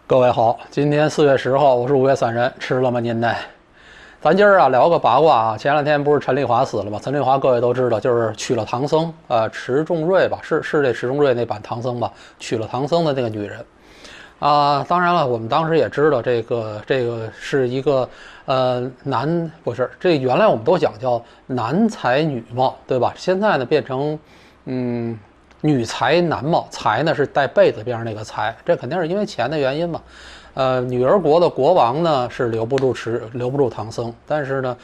各位好，今天4月10号，我是5月3日，吃了吗您呢？咱今儿聊个八卦啊。前两天不是陈丽华死了吗？陈丽华各位都知道，就是娶了唐僧，迟重瑞吧，是这迟重瑞那版唐僧吧，娶了唐僧的那个女人。当然了，我们当时也知道这个是一个不是这原来我们都讲叫男才女貌，对吧？现在呢变成女才男貌，才呢是带贝字边上那个才，这肯定是因为钱的原因嘛。女儿国的国王呢是留不住唐僧，但是呢，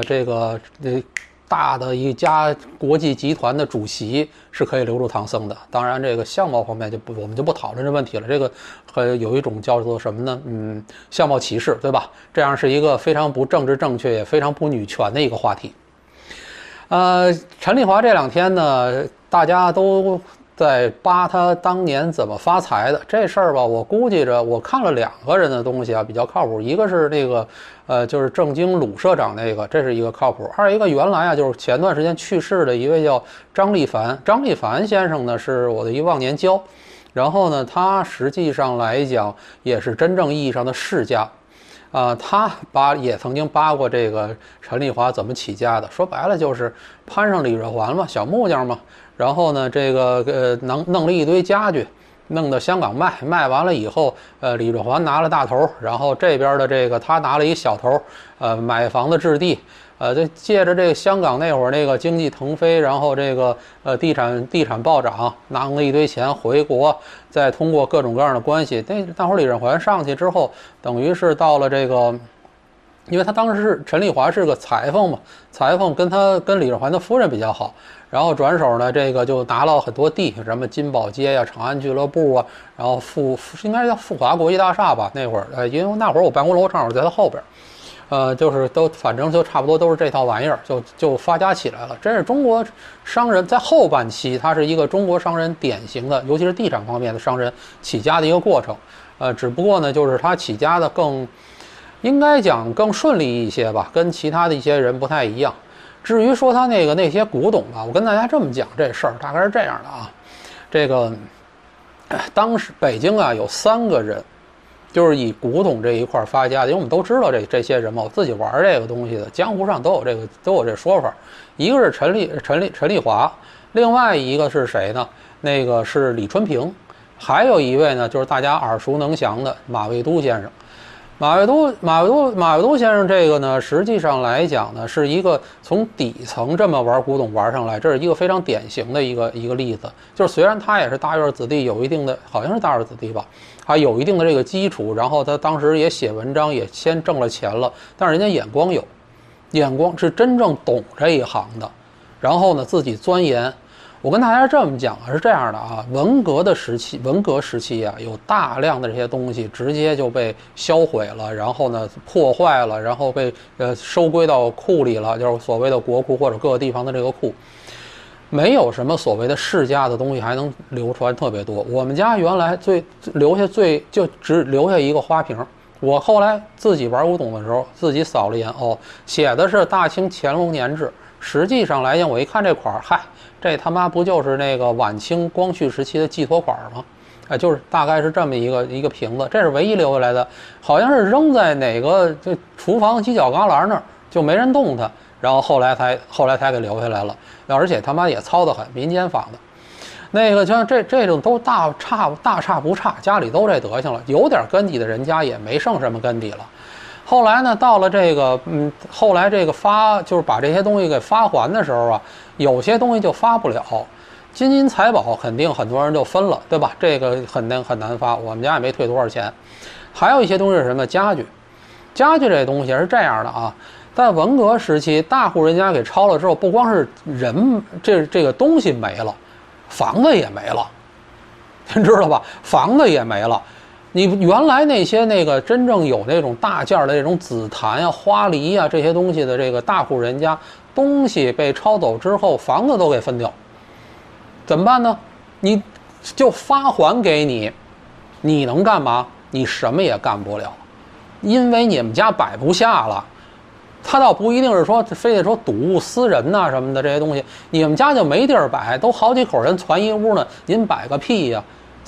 大的一家国际集团的主席是可以留住唐僧的。当然，这个相貌方面我们就不讨论这问题了。这个有一种叫做什么呢？相貌歧视，对吧？这样是一个非常不政治正确，也非常不女权的一个话题。陈丽华这两天呢，大家都在扒他当年怎么发财的这事儿吧。我估计着，我看了2个人的东西啊，比较靠谱。一个是那个就是正经鲁社长那个，这是一个靠谱。二一个原来啊，就是前段时间去世的一位叫张立凡先生呢，是我的一忘年交。然后呢，他实际上来讲也是真正意义上的世家。他也曾经扒过这个陈丽华怎么起家的，说白了就是攀上李瑞环嘛，小木匠嘛。然后呢，弄了一堆家具，弄到香港卖完了以后，李瑞环拿了大头，然后这边的他拿了一小头，买房子置地。就借着这个香港那会儿那个经济腾飞，然后地产暴涨，拿了一堆钱回国，再通过各种各样的关系，那会儿李瑞环上去之后，等于是到了因为他当时是陈丽华是个裁缝嘛，裁缝跟李瑞环的夫人比较好，然后转手呢就拿了很多地，什么金宝街呀、长安俱乐部啊，然后应该叫富华国际大厦吧，那会儿因为那会儿我办公楼正好在他后边。就是反正就差不多都是这套玩意儿，就发家起来了。这是中国商人在后半期，他是一个中国商人典型的，尤其是地产方面的商人起家的一个过程。只不过呢，就是他起家的应该讲更顺利一些吧，跟其他的一些人不太一样。至于说他那些古董吧，我跟大家这么讲这事儿，大概是这样的啊。当时北京啊有3个人。就是以古董这一块发家的，因为我们都知道这些人嘛，我自己玩这个东西的，江湖上都有这说法。一个是陈丽华，另外一个是谁呢？那个是李春平，还有一位呢，就是大家耳熟能详的马未都先生。马未都先生这个呢，实际上来讲呢，是一个从底层这么玩古董玩上来，这是一个非常典型的一个例子。就是虽然他也是大院子弟，有一定的，好像是大院子弟吧，他有一定的这个基础，然后他当时也写文章，也先挣了钱了，但是人家眼光是真正懂这一行的，然后呢自己钻研。我跟大家这么讲啊，是这样的啊，文革时期啊，有大量的这些东西直接就被销毁了，然后呢破坏了，然后被收归到库里了，就是所谓的国库或者各个地方的这个库，没有什么所谓的世家的东西还能流传特别多。我们家原来就只留下一个花瓶，我后来自己玩古董的时候自己扫了一眼，写的是大清乾隆年制，实际上来讲我一看这款，这他妈不就是那个晚清光绪时期的寄托款吗？就是大概是这么一个瓶子，这是唯一留下来的，好像是扔在哪个这厨房犄角旮旯那儿就没人动它，然后后来才给留下来了，而且他妈也糙得很，民间仿的。像这种都大差不差，家里都这德行了，有点根底的人家也没剩什么根底了。后来呢，到了后来就是把这些东西给发还的时候啊，有些东西就发不了，金银财宝肯定很多人就分了，对吧？这个很难发，我们家也没退多少钱。还有一些东西是什么？家具这东西是这样的啊，在文革时期，大户人家给抄了之后，不光是人这个东西没了，房子也没了，你知道吧？房子也没了。你原来那些真正有那种大件的这种紫檀啊、花梨啊这些东西的这个大户人家，东西被抄走之后，房子都给分掉，怎么办呢？你就发还给你，你能干嘛？你什么也干不了，因为你们家摆不下了。他倒不一定是说非得说睹物思人呐什么的这些东西，你们家就没地儿摆，都好几口人攒一屋呢，您摆个屁呀！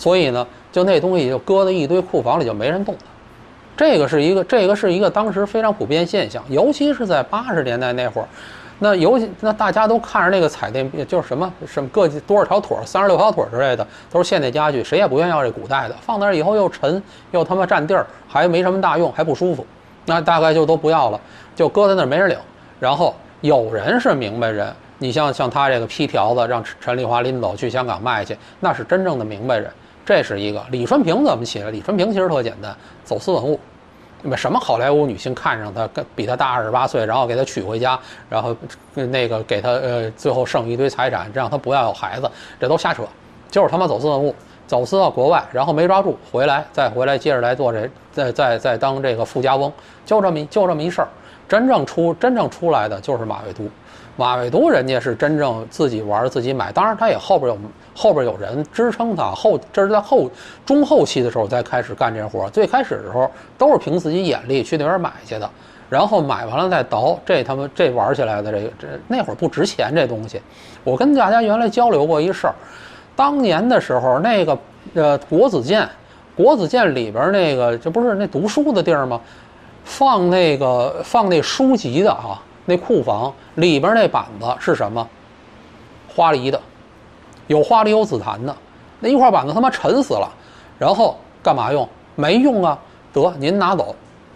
所以呢，就那东西就搁在一堆库房里，就没人动它。这个是一个当时非常普遍现象，尤其是在80年代那会儿。那大家都看着那个彩电，就是什么各多少条腿，36条腿之类的，都是现代家具，谁也不愿意要这古代的。放那儿以后又沉，又他妈占地儿，还没什么大用，还不舒服，那大概就都不要了，就搁在那儿没人领。然后有人是明白人，你像他这个批条子让陈丽华拎走去香港卖去，那是真正的明白人。这是一个。李春平怎么起来？李春平其实特简单，走私文物。什么好莱坞女星看上他，比他大28岁，然后给他娶回家，然后那个给他最后剩一堆财产，让他不要有孩子，这都瞎扯，就是他妈走私文物，走私到国外，然后没抓住，再回来接着来做这，再当这个富家翁，就这么一事儿。真正出来的就是马未都。马未都人家是真正自己玩自己买，当然他也后边有人支撑他，这是在中后期的时候才开始干这活。最开始的时候都是凭自己眼力去那边买去的，然后买完了再倒，这玩起来的这那会儿不值钱这东西。我跟大家原来交流过一事儿，当年的时候那个国子监里边那个这不是那读书的地儿吗？放那书籍的啊。那库房里边那板子是什么？花梨的，有花梨有紫檀的，那一块板子他妈沉死了，然后干嘛用？没用啊！得您拿走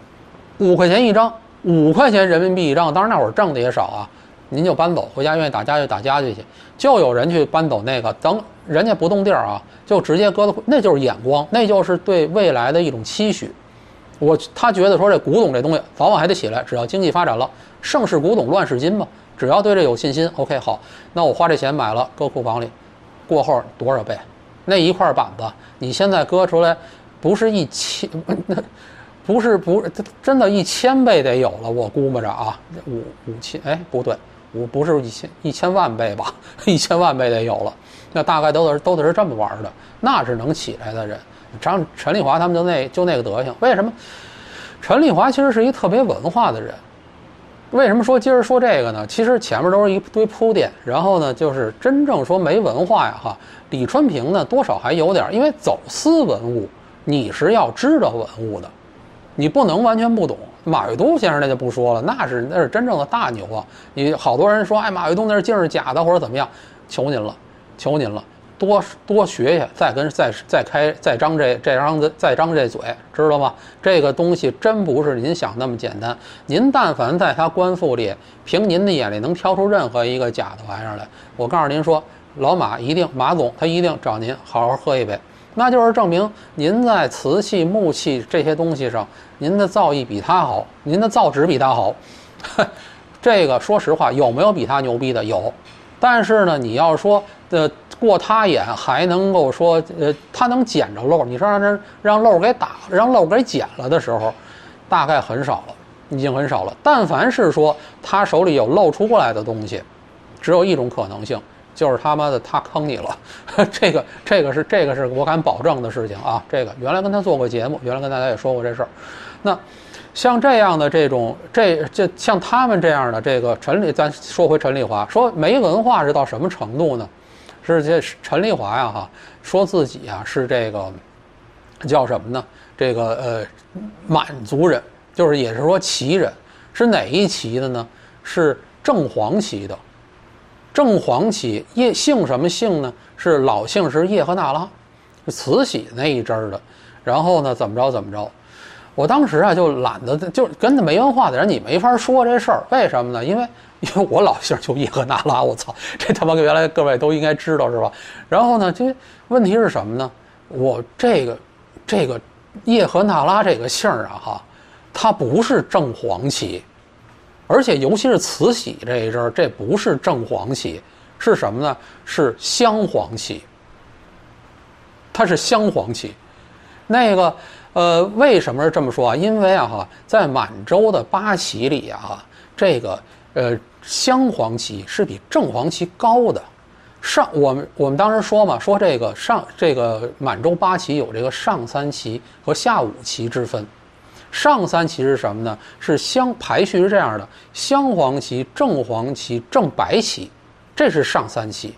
，5块钱一张，5块钱人民币一张，当然那会儿挣的也少啊，您就搬走，回家愿意打家具打家具去。就有人去搬走那个，等人家不动地儿啊，就直接搁到，那就是眼光，那就是对未来的一种期许。他觉得说这古董这东西早晚还得起来，只要经济发展了，盛世古董乱世金嘛，只要对这有信心 ，OK 好，那我花这钱买了，搁库房里，过后多少倍？那一块板子，你现在搁出来，不是1000，不是真的1000倍得有了，我估摸着啊，5000，哎不对，不是1000万倍吧，1000万倍得有了，那大概都得是这么玩的，那是能起来的人。陈丽华他们就那个德行，为什么？陈丽华其实是一特别文化的人。为什么说今儿说这个呢？其实前面都是一堆铺垫，然后呢，就是真正说没文化呀哈。李春平呢，多少还有点，因为走私文物，你是要知道文物的，你不能完全不懂。马未都先生那就不说了，那是真正的大牛啊！你好多人说，哎，马未都那镜是假的或者怎么样，求您了。多学学，再张这嘴，知道吗？这个东西真不是您想那么简单。您但凡在他官府里，凭您的眼力能挑出任何一个假的玩意儿来，我告诉您说，老马总他一定找您好好喝一杯，那就是证明您在瓷器、木器这些东西上，您的造诣比他好，您的造纸比他好。这个说实话，有没有比他牛逼的？有，但是呢，你要说过他眼还能够说他能捡着漏，你说让漏给打让漏给捡了的时候，大概很少了，已经很少了。但凡是说他手里有漏出过来的东西，只有一种可能性，就是他妈的他坑你了。这个是我敢保证的事情啊。这个原来跟他做过节目，原来跟大家也说过这事儿。那像这样的这种像他们这样的这个咱说回陈丽华，说没文化是到什么程度呢？是这陈丽华呀哈，说自己啊是这个叫什么呢？这个满族人，就是也是说旗人，是哪一旗的呢？是正黄旗的。正黄旗姓什么姓呢？是老姓是叶赫那拉，是慈禧那一支的。然后呢怎么着？我当时啊就懒得，就跟着没文化的人你没法说这事儿，为什么呢？因为我老姓就叶赫那拉，我操，这他妈原来各位都应该知道是吧？然后呢，这问题是什么呢？我这个叶赫那拉这个姓啊哈，它不是正黄旗，而且尤其是慈禧这一阵，这不是正黄旗，是什么呢？是镶黄旗，它是镶黄旗。那个为什么是这么说啊？因为啊哈，在满洲的八旗里啊，这个镶黄旗是比正黄旗高的。我们当时说嘛，说这个满洲八旗有这个上三旗和下五旗之分。上三旗是什么呢？是排序是这样的：镶黄旗、正黄旗、正白旗，这是上三旗。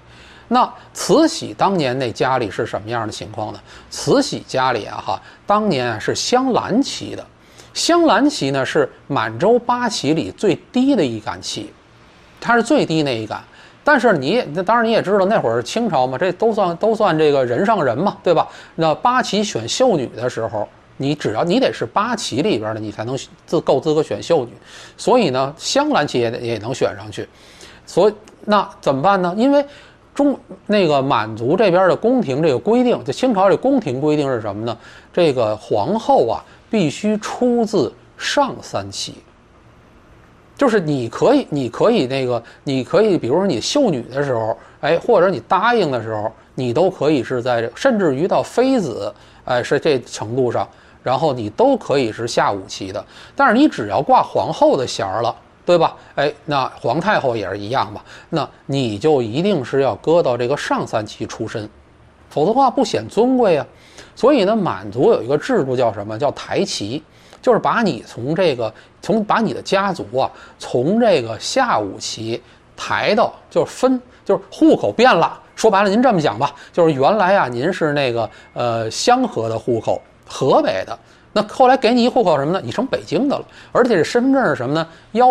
那慈禧当年那家里是什么样的情况呢？慈禧家里当年是镶蓝旗的，镶蓝旗呢是满洲8旗里最低的一杆旗，它是最低那一杆。但是当然你也知道，那会儿清朝嘛，这都算这个人上人嘛，对吧？那8旗选秀女的时候，只要你得是8旗里边的，你才能够资格选秀女。所以呢，镶蓝旗也能选上去。所以那怎么办呢？因为那个满族这边的宫廷这个规定，就清朝这宫廷规定是什么呢？这个皇后必须出自上3旗。就是你可以，比如说你秀女的时候，或者你答应的时候，你都可以是在甚至于到妃子，是这程度上，然后你都可以是下5旗的。但是你只要挂皇后的衔了，对吧？那皇太后也是一样吧？那你就一定是要搁到这个上3旗出身，否则的话不显尊贵啊。所以呢，满族有一个制度叫什么？叫抬旗。就是把你把你的家族从这个下5旗抬到，就是户口变了。说白了，您这么讲吧，就是原来您是那个香河的户口，河北的，那后来给你一户口什么呢？你成北京的了，而且这身份证是什么呢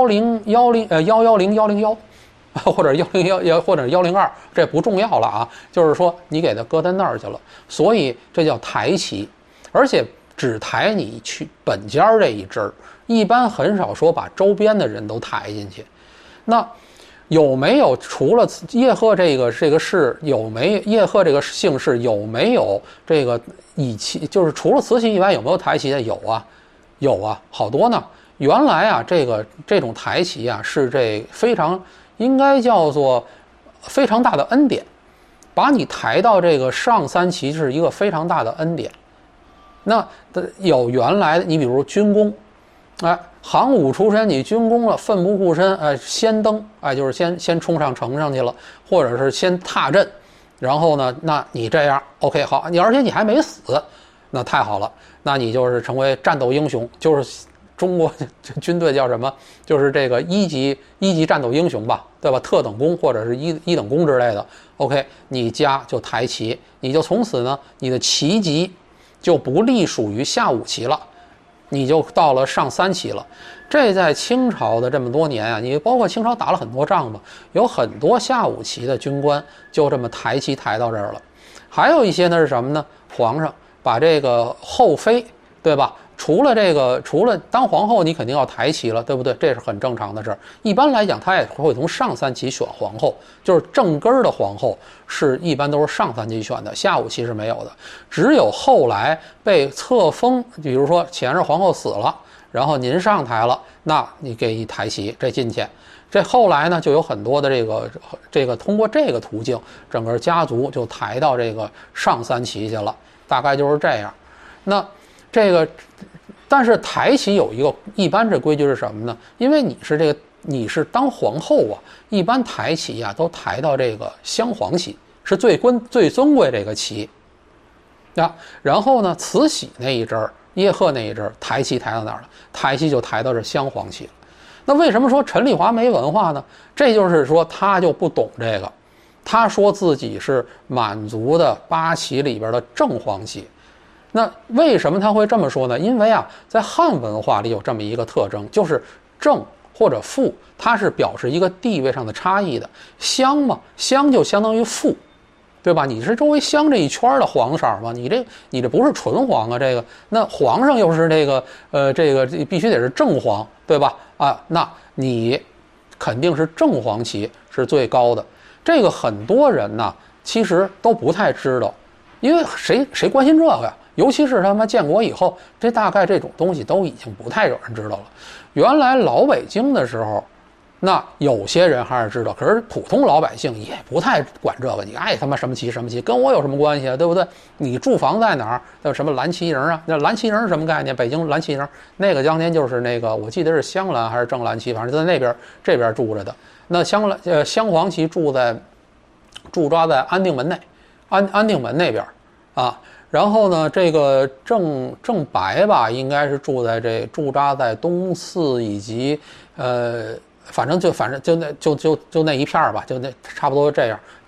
？1010101，或者101或者102，这不重要了啊。就是说你给它搁在那儿去了，所以这叫抬旗，而且只抬你去本家这一支儿，一般很少说把周边的人都抬进去。那有没有除了叶赫这个氏，叶赫这个姓氏有没有这个就是除了慈禧以外有没有抬旗的？有啊，好多呢。原来这种抬旗是应该叫做非常大的恩典，把你抬到这个上3旗是一个非常大的恩典。那有原来的，你比如军功，行伍出身，你军功了，奋不顾身，先登，就是先冲上城上去了，或者是先踏阵，然后呢，那你这样 OK 好，而且你还没死，那太好了，那你就是成为战斗英雄，就是中国军队叫什么？就是这个一级战斗英雄吧，对吧？特等功或者是一等功之类的。OK， 你家就抬旗，你就从此呢，你的旗级就不隶属于下5旗了，你就到了上3旗了。这在清朝的这么多年你包括清朝打了很多仗嘛，有很多下5旗的军官就这么抬旗抬到这儿了。还有一些呢是什么呢？皇上把这个后妃，对吧？除了当皇后，你肯定要抬旗了，对不对？这是很正常的事儿。一般来讲，他也会从上3旗选皇后，就是正根的皇后一般都是上3旗选的，下5旗是没有的。只有后来被册封，比如说前任皇后死了，然后您上台了，那你给一抬旗，这进去。这后来呢，就有很多的这个通过这个途径，整个家族就抬到这个上3旗去了，大概就是这样。那但是抬旗有一般这规矩是什么呢？因为你是当皇后一般抬旗都抬到这个镶黄旗，是最尊贵这个旗。然后呢，慈禧那一阵儿，叶赫那一阵儿，抬旗抬到哪儿了？抬旗就抬到这镶黄旗了。那为什么说陈丽华没文化呢？这就是说他就不懂这个，他说自己是满族的8旗里边的正黄旗。那为什么他会这么说呢？因为在汉文化里有这么一个特征，就是正或者副，它是表示一个地位上的差异的。镶嘛，镶就相当于副，对吧？你是周围镶这一圈的黄色吗？你这不是纯黄啊，那皇上又是这个必须得是正黄，对吧？那你肯定是正黄旗是最高的。这个很多人呢其实都不太知道，因为谁关心这个呀？尤其是他妈建国以后，这大概这种东西都已经不太有人知道了。原来老北京的时候，那有些人还是知道，可是普通老百姓也不太管这个。你爱他妈什么旗什么旗，跟我有什么关系啊？对不对？你住房在哪儿？叫什么蓝旗营啊？那蓝旗营是什么概念？北京蓝旗营那个当年就是我记得是镶蓝还是正蓝旗，反正就在这边住着的。那镶黄旗驻扎在安定门内，安定门那边然后呢，这个正白吧，应该是驻扎在东四以及反正就那一片吧，就那差不多这样。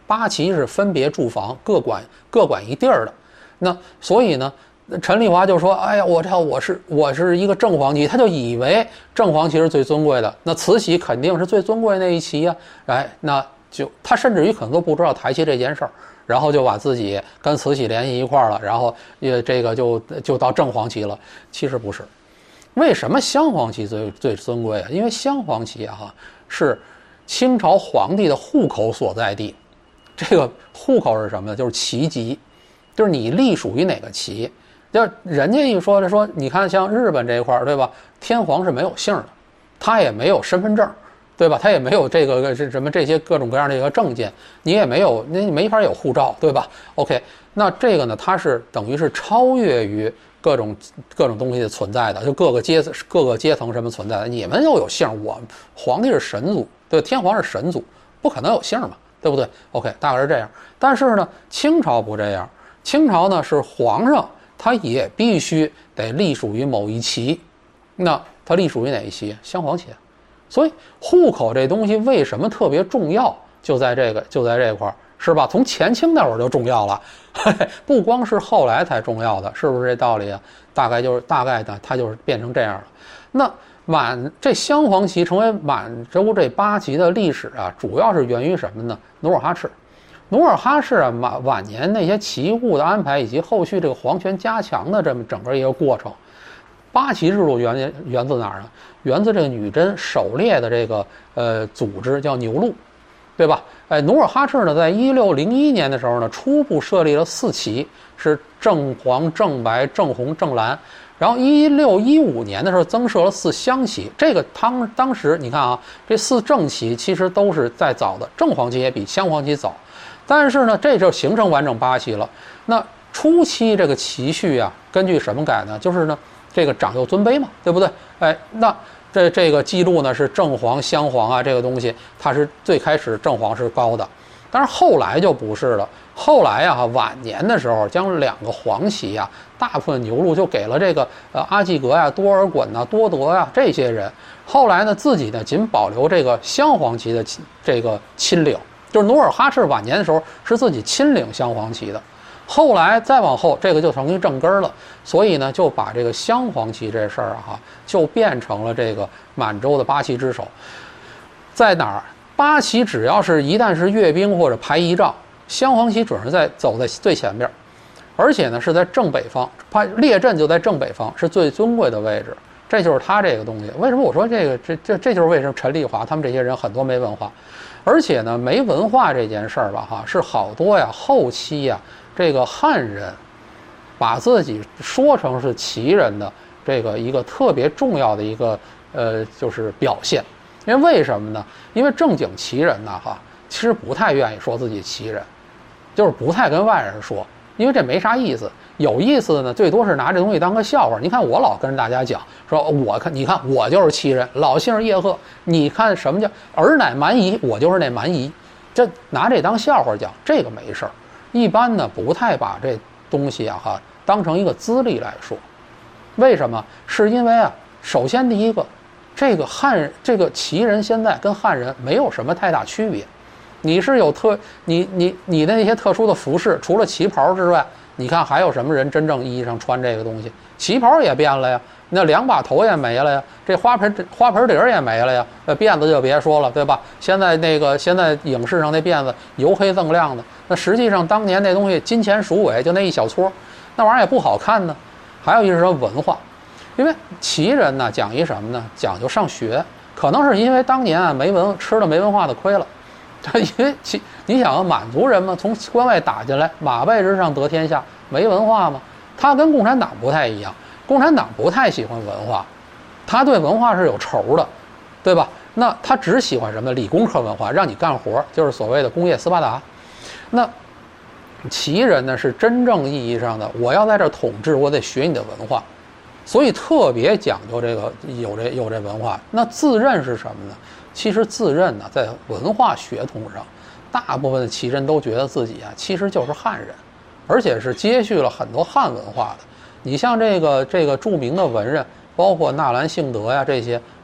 八旗是分别驻防，各管一地儿的。那所以呢，陈丽华就说：“哎呀，我是一个正黄旗，他就以为正黄旗是最尊贵的，那慈禧肯定是最尊贵的那一旗呀。哎，那就他甚至于可能都不知道抬旗这件事儿，然后就把自己跟慈禧联系一块儿了，然后这个就到正黄旗了。其实不是，为什么镶黄旗最尊贵啊？因为镶黄旗啊是清朝皇帝的户口所在地，这个户口是什么呢？就是旗籍，就是你隶属于哪个旗。就人家一说你看像日本这一块，对吧？天皇是没有姓的，他也没有身份证，对吧？他也没有这个什么这些各种各样的一个证件，你也没有，你没法有护照，对吧 ？OK， 那这个呢，它是等于是超越于各种东西的存在的，就各个阶层什么存在的。你们又有姓，我皇帝是神族，对，天皇是神族，不可能有姓嘛，对不对 ？OK， 大概是这样。但是呢，清朝不这样，清朝呢是皇上。他也必须得隶属于某一旗，那他隶属于哪一旗？镶黄旗。所以户口这东西为什么特别重要？就在这块儿，是吧？从前清那会儿就重要了，不光是后来才重要的，是不是这道理啊？大概呢，它就是变成这样了。那这镶黄旗成为满洲这八旗的历史啊，主要是源于什么呢？努尔哈赤。努尔哈赤啊，晚年那些旗务的安排，以及后续这个皇权加强的这么整个一个过程，八旗制度源自哪儿呢？源自这个女真狩猎的这个组织叫牛录，对吧？努尔哈赤呢，在1601年的时候呢，初步设立了4旗，是正黄、正白、正红、正蓝。然后1615年的时候增设了4镶旗，这个当时你看啊，这4正旗其实都是在早的，正黄旗也比镶黄旗早。但是呢，这就形成完整八旗了。那初期这个旗序啊，根据什么改呢？就是呢，这个长幼尊卑嘛，对不对？哎，那这个记录呢是正黄、镶黄啊，这个东西它是最开始正黄是高的，但是后来就不是了。后来啊，晚年的时候将2个黄旗啊，大部分牛录就给了这个阿济格呀、多尔衮呐、多德呀这些人。后来呢，自己呢仅保留这个镶黄旗的这个亲领。就是努尔哈赤晚年的时候是自己亲领镶黄旗的，后来再往后这个就成为正根了，所以呢就把这个镶黄旗这事儿就变成了这个满洲的八旗之首。在哪儿？八旗只要是一旦是阅兵或者排仪仗，镶黄旗准是走在最前边，而且呢是在正北方，列阵就在正北方，是最尊贵的位置。这就是他这个东西。为什么我说这就是为什么陈丽华他们这些人很多没文化？而且呢，没文化这件事儿吧，是好多呀，后期呀，这个汉人把自己说成是旗人的这个一个特别重要的一个就是表现。因为什么呢？因为正经旗人呢，其实不太愿意说自己旗人，就是不太跟外人说，因为这没啥意思。有意思的呢，最多是拿这东西当个笑话。你看我老跟大家讲说，你看我就是旗人，老姓叶赫。你看什么叫尔乃蛮夷，我就是那蛮夷，这拿这当笑话讲，这个没事儿。一般呢不太把这东西当成一个资历来说。为什么？是因为首先第一个，这个旗人现在跟汉人没有什么太大区别。你是有你的那些特殊的服饰，除了旗袍之外，你看还有什么人真正意义上穿这个东西？旗袍也变了呀，那2把头也没了呀，这花盆底也没了呀，辫子就别说了，对吧？现在影视上那辫子油黑锃亮的，那实际上当年那东西金钱鼠尾就那一小撮，那玩意儿也不好看呢。还有一是说文化，因为旗人呢讲一什么呢？讲究上学，可能是因为当年吃了没文化的亏了。因为你想满族人嘛，从关外打进来，马背之上得天下，没文化嘛。他跟共产党不太一样，共产党不太喜欢文化，他对文化是有仇的，对吧？那他只喜欢什么？理工科文化，让你干活，就是所谓的工业斯巴达。那旗人呢，是真正意义上的，我要在这统治，我得学你的文化，所以特别讲究这个有这文化。那自认是什么呢？其实自认呢，在文化血统上，大部分的旗人都觉得自己其实就是汉人，而且是接续了很多汉文化的。你像这个著名的文人，包括纳兰性德呀，这些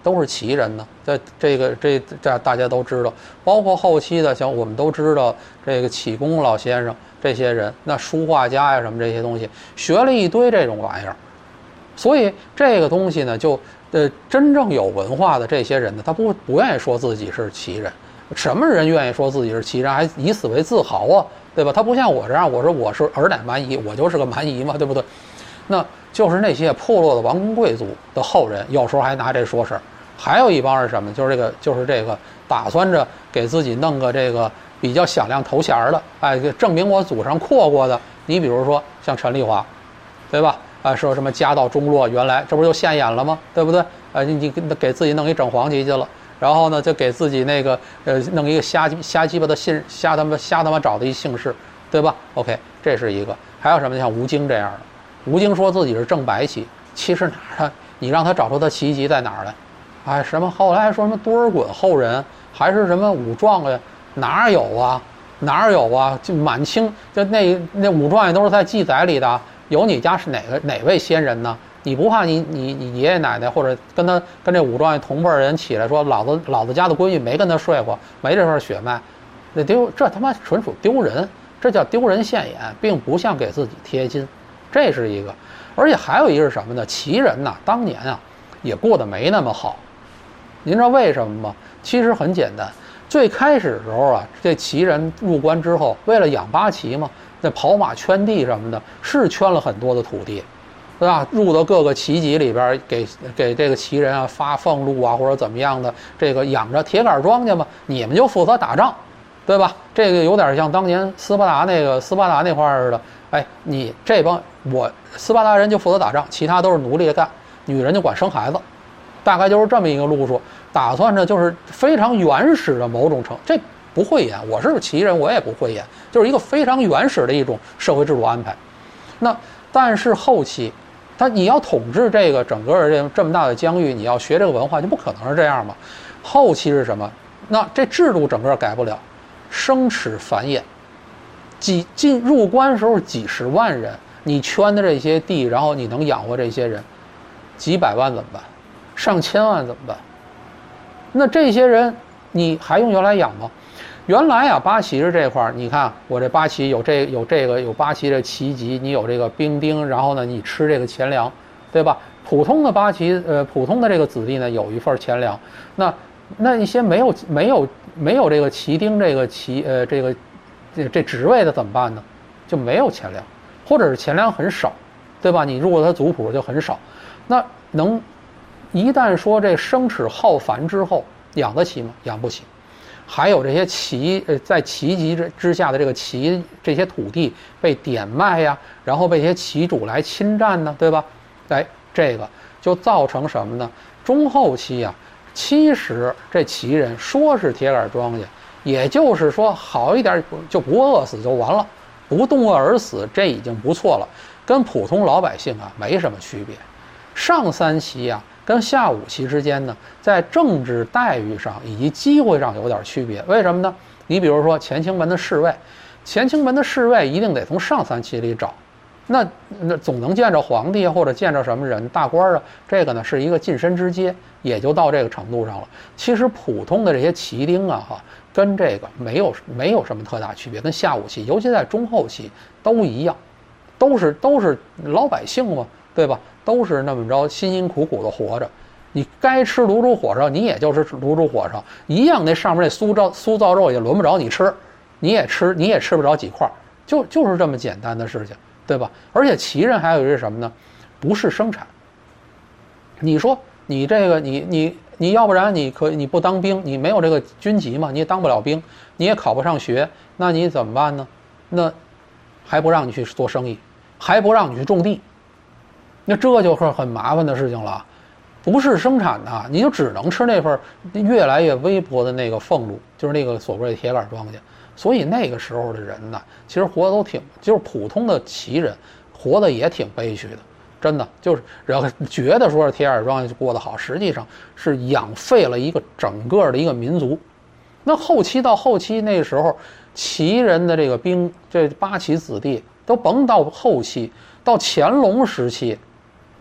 都是旗人呢？这大家都知道，包括后期的，像我们都知道这个启功老先生这些人，那书画家呀什么这些东西，学了一堆这种玩意儿，所以这个东西呢，就真正有文化的这些人呢，他不愿意说自己是旗人。什么人愿意说自己是旗人，还以此为自豪啊？对吧？他不像我这样，我说我是儿乃蛮夷，我就是个蛮夷嘛，对不对？那就是那些破落的王公贵族的后人，有时候还拿这说事儿。还有一帮是什么？就是这个打算着给自己弄个这个比较响亮头衔的，哎，证明我祖上阔过的。你比如说像陈丽华，对吧？说什么家道中落，原来这不就现眼了吗？对不对？你给自己弄一整黄旗去了。然后呢，就给自己那个弄一个瞎鸡巴的姓，瞎他妈找的一姓氏，对吧 ？OK， 这是一个。还有什么像吴京这样的？吴京说自己是正白旗，其实哪儿你让他找出他旗籍在哪儿来？哎，什么后来还说什么多尔衮后人，还是什么武状元？哪有啊？哪有啊？就满清就那武状元都是在记载里的，有你家是哪位先人呢？你不怕你爷爷奶奶或者跟这武状元同辈人起来说老子家的闺女没跟他睡过，没这份血脉，这他妈纯属丢人，这叫丢人现眼，并不像给自己贴金，这是一个。而且还有一个是什么呢？旗人呐，当年啊也过得没那么好。您知道为什么吗？其实很简单，最开始的时候啊，这旗人入关之后，为了养八旗嘛，那跑马圈地什么的，是圈了很多的土地。对吧？入到各个旗籍里边，给这个旗人啊发俸禄啊，或者怎么样的，这个养着铁杆庄稼嘛，你们就负责打仗，对吧？这个有点像当年斯巴达那块似的。哎，你这帮斯巴达人就负责打仗，其他都是奴隶干，女人就管生孩子，大概就是这么一个路数。打算着就是非常原始的某种这不讳言，我是旗人，我也不讳言，就是一个非常原始的一种社会制度安排。那但是后期。你要统治这个整个这么大的疆域，你要学这个文化，就不可能是这样嘛。后期是什么？那这制度整个改不了，生齿繁衍，入关时候几十万人，你圈的这些地，然后你能养活这些人，几百万怎么办？上千万怎么办？那这些人你还用原来养吗？原来啊，八旗是这块儿，你看我这八旗有八旗的旗籍，你有这个兵丁，然后呢，你吃这个钱粮，对吧？普通的八旗，普通的这个子弟呢，有一份钱粮。那一些没有这个旗丁这个这职位的怎么办呢？就没有钱粮，或者是钱粮很少，对吧？你入了他族谱就很少。那一旦说这生齿浩繁之后，养得起吗？养不起。还有这些在旗籍之下的这个这些土地被典卖呀，然后被这些旗主来侵占呢，对吧？哎，这个就造成什么呢？中后期啊，其实这旗人说是铁杆庄稼，也就是说好一点就不饿死就完了，不冻饿而死，这已经不错了，跟普通老百姓啊没什么区别。上三旗啊。跟下五旗之间呢，在政治待遇上以及机会上有点区别。为什么呢？你比如说乾清门的侍卫，乾清门的侍卫一定得从上三旗里找，那总能见着皇帝或者见着什么人大官啊，这个呢是一个近身之阶，也就到这个程度上了。其实普通的这些旗丁啊，跟这个没有什么特大区别，跟下五旗，尤其在中后期都一样，都是老百姓嘛，对吧？都是那么着辛辛苦苦的活着，你该吃卤煮火烧，你也就是卤煮火烧一样，那上面那酥造肉也轮不着你吃，你也吃不着几块，就是这么简单的事情，对吧？而且旗人还有一个什么呢？不是生产。你说你这个你要不然你不当兵，你没有这个军籍嘛，你也当不了兵，你也考不上学，那你怎么办呢？那还不让你去做生意，还不让你去种地。那这就是很麻烦的事情了，不是生产的，你就只能吃那份越来越微薄的那个俸禄，就是那个所谓的铁杆庄稼。所以那个时候的人呢，其实活得都就是普通的旗人活得也挺悲屈的，真的就是觉得说是铁杆庄稼过得好，实际上是养废了一个整个的一个民族。那到后期那时候，旗人的这个这八旗子弟都甭到后期，到乾隆时期。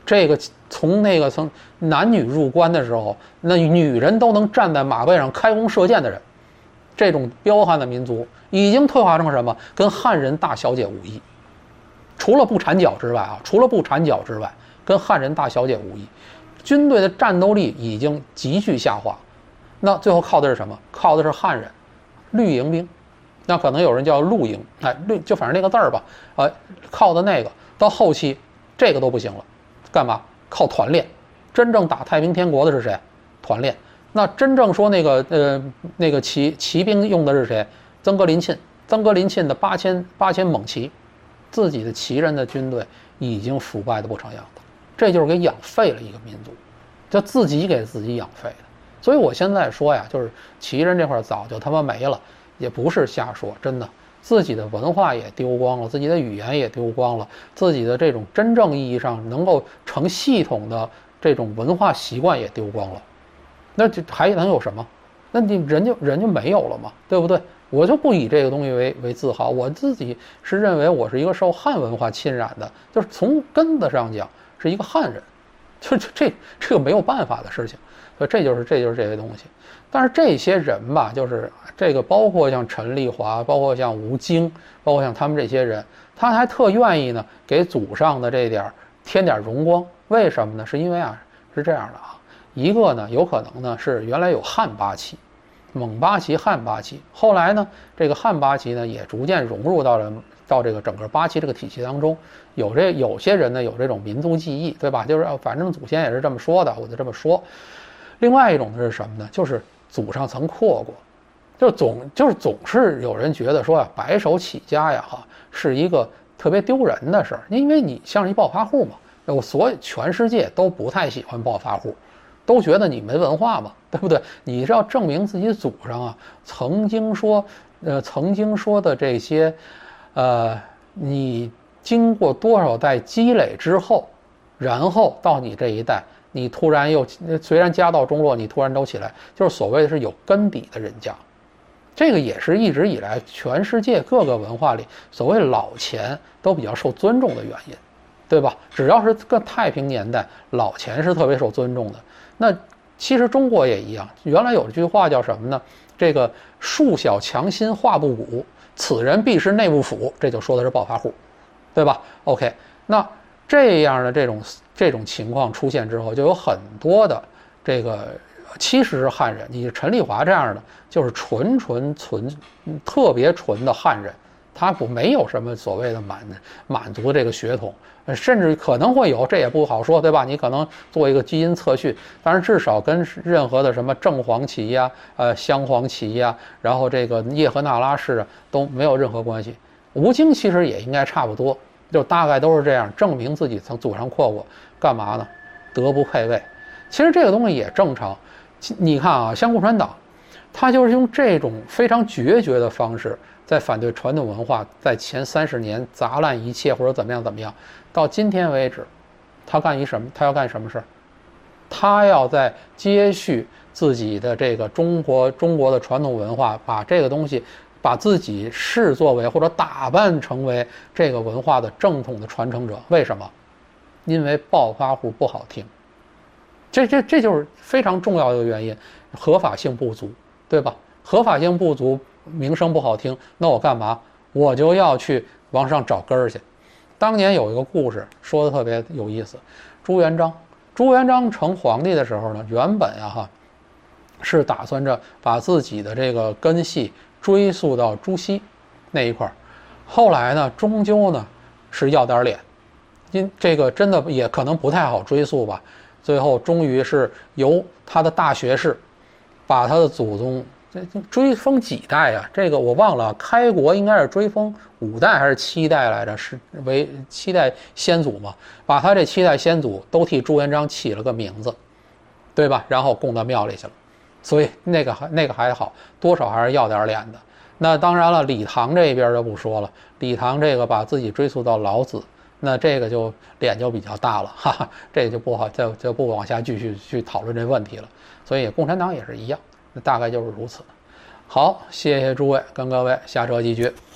这个从男女入关的时候，那女人都能站在马背上开弓射箭的人，这种彪悍的民族已经退化成什么？跟汉人大小姐无异，除了不缠脚之外，跟汉人大小姐无异。军队的战斗力已经急剧下滑，那最后靠的是什么？靠的是汉人，绿营兵，那可能有人叫陆营，就反正那个字儿吧，靠的那个。到后期，这个都不行了，干嘛？靠团练。真正打太平天国的是谁？团练。那真正说那个骑兵用的是谁？曾格林沁的8000猛骑，自己的旗人的军队已经腐败的不成样子。这就是给养废了一个民族，就自己给自己养废的。所以我现在说呀，就是旗人这块早就他妈没了，也不是瞎说，真的，自己的文化也丢光了，自己的语言也丢光了，自己的这种真正意义上能够成系统的这种文化习惯也丢光了，那就还能有什么？那你人就没有了嘛，对不对？我就不以这个东西为自豪，我自己是认为我是一个受汉文化侵染的，就是从根子上讲是一个汉人，就这个没有办法的事情，所以这就是这些东西。但是这些人吧，就是这个包括像陈丽华，包括像吴京，包括像他们这些人，他还特愿意呢给祖上的这点添点荣光。为什么呢？是因为是这样的一个呢有可能呢是原来有汉八旗。蒙八旗、汉八旗，后来呢，这个汉八旗呢也逐渐融入到这个整个八旗这个体系当中。有些人呢有这种民族记忆，对吧？就是反正祖先也是这么说的，我就这么说。另外一种呢是什么呢？就是祖上曾扩过，总是有人觉得说白手起家呀是一个特别丢人的事儿，因为你像是一暴发户嘛，全世界都不太喜欢暴发户。都觉得你没文化嘛，对不对？你是要证明自己祖上曾经说的这些，你经过多少代积累之后，然后到你这一代，你突然虽然家道中落，你突然都起来，就是所谓的是有根底的人家。这个也是一直以来全世界各个文化里所谓老钱都比较受尊重的原因，对吧？只要是个太平年代，老钱是特别受尊重的。那其实中国也一样，原来有一句话叫什么呢？这个树小强心化不古，此人必是内务府，这就说的是暴发户，对吧 ？OK， 那这样的这种情况出现之后，就有很多的这个其实是汉人，你陈丽华这样的就是纯特别纯的汉人，他没有什么所谓的满族这个血统。甚至可能会有，这也不好说，对吧？你可能做一个基因测序，但是至少跟任何的什么正黄旗呀、镶黄旗呀，然后这个叶赫那拉氏都没有任何关系。吴京其实也应该差不多，就大概都是这样，证明自己曾祖上扩过，干嘛呢？德不配位。其实这个东西也正常。你看像共产党，他就是用这种非常决绝的方式，在反对传统文化，在前30年砸烂一切或者怎么样。到今天为止，他要干什么事儿？他要在接续自己的这个中国的传统文化，把这个东西，把自己视作为或者打扮成为这个文化的正统的传承者。为什么？因为暴发户不好听，这就是非常重要的一个原因，合法性不足，对吧？合法性不足，名声不好听，那我干嘛？我就要去往上找根儿去。当年有一个故事说的特别有意思，朱元璋成皇帝的时候呢，原本是打算着把自己的这个根系追溯到朱熹那一块儿，后来呢，终究呢是要点脸，因这个真的也可能不太好追溯吧。最后终于是由他的大学士把他的祖宗追封几代啊？这个我忘了，开国应该是追封5代还是7代来着？是为7代先祖嘛？把他这7代先祖都替朱元璋起了个名字，对吧？然后供到庙里去了。所以那个还好，多少还是要点脸的。那当然了，李唐这边就不说了，李唐这个把自己追溯到老子，那这个就脸就比较大了，这个就不好，就不往下继续去讨论这问题了。所以共产党也是一样。大概就是如此。好，谢谢诸位，跟各位下车继续。